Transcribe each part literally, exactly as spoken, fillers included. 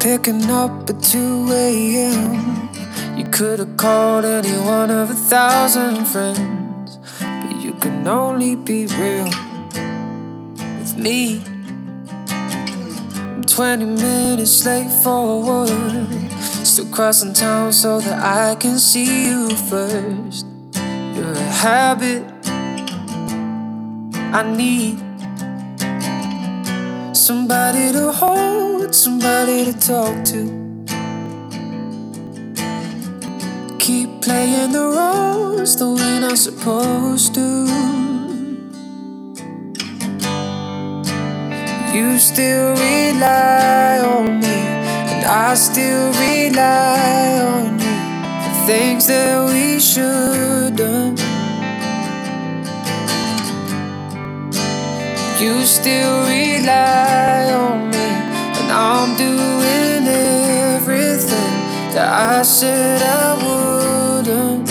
picking up at two a.m. You could've called any one of a thousand friends, but you can only be real with me. I'm twenty minutes late for work, still crossing town so that I can see you first. You're a habit I need, somebody to hold, somebody to talk to. Keep playing the roles the way I'm supposed to. You still rely on me, and I still rely on you. The things that we should done. You still rely on me, and I'm doing everything that I said I wouldn't.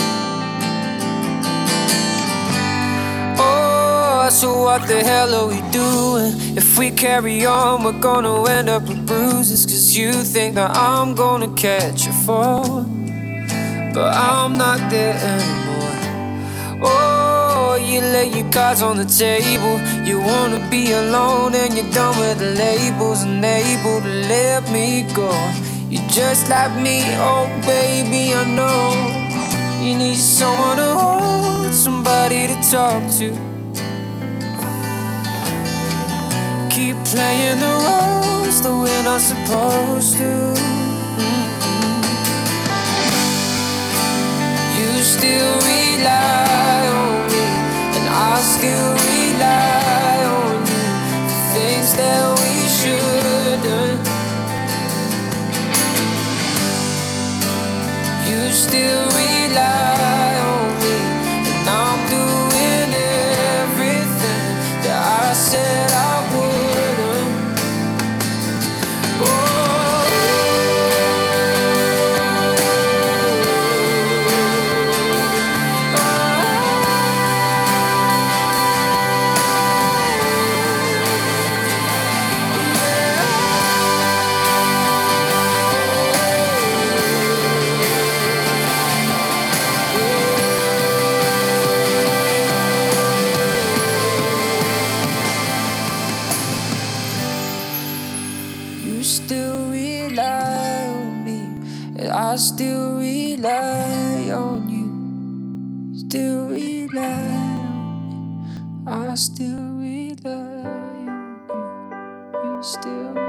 Oh, so what the hell are we doing? If we carry on, we're gonna end up with bruises. Cause you think that I'm gonna catch a fall, but I'm not there anymore. Oh, you lay your cards on the table. You wanna be alone and you're done with the labels, and able to let me go. You're just like me, oh baby, I know. You need someone to hold, somebody to talk to. Keep playing the roles the way I'm supposed to. Mm-hmm. You still rely on me, and I still rely on you. The things that we shouldn't. You still rely on me, and I'm doing everything that I said I wouldn't. You still rely on me, and I still rely on you. Still rely on me, I still rely on you. You still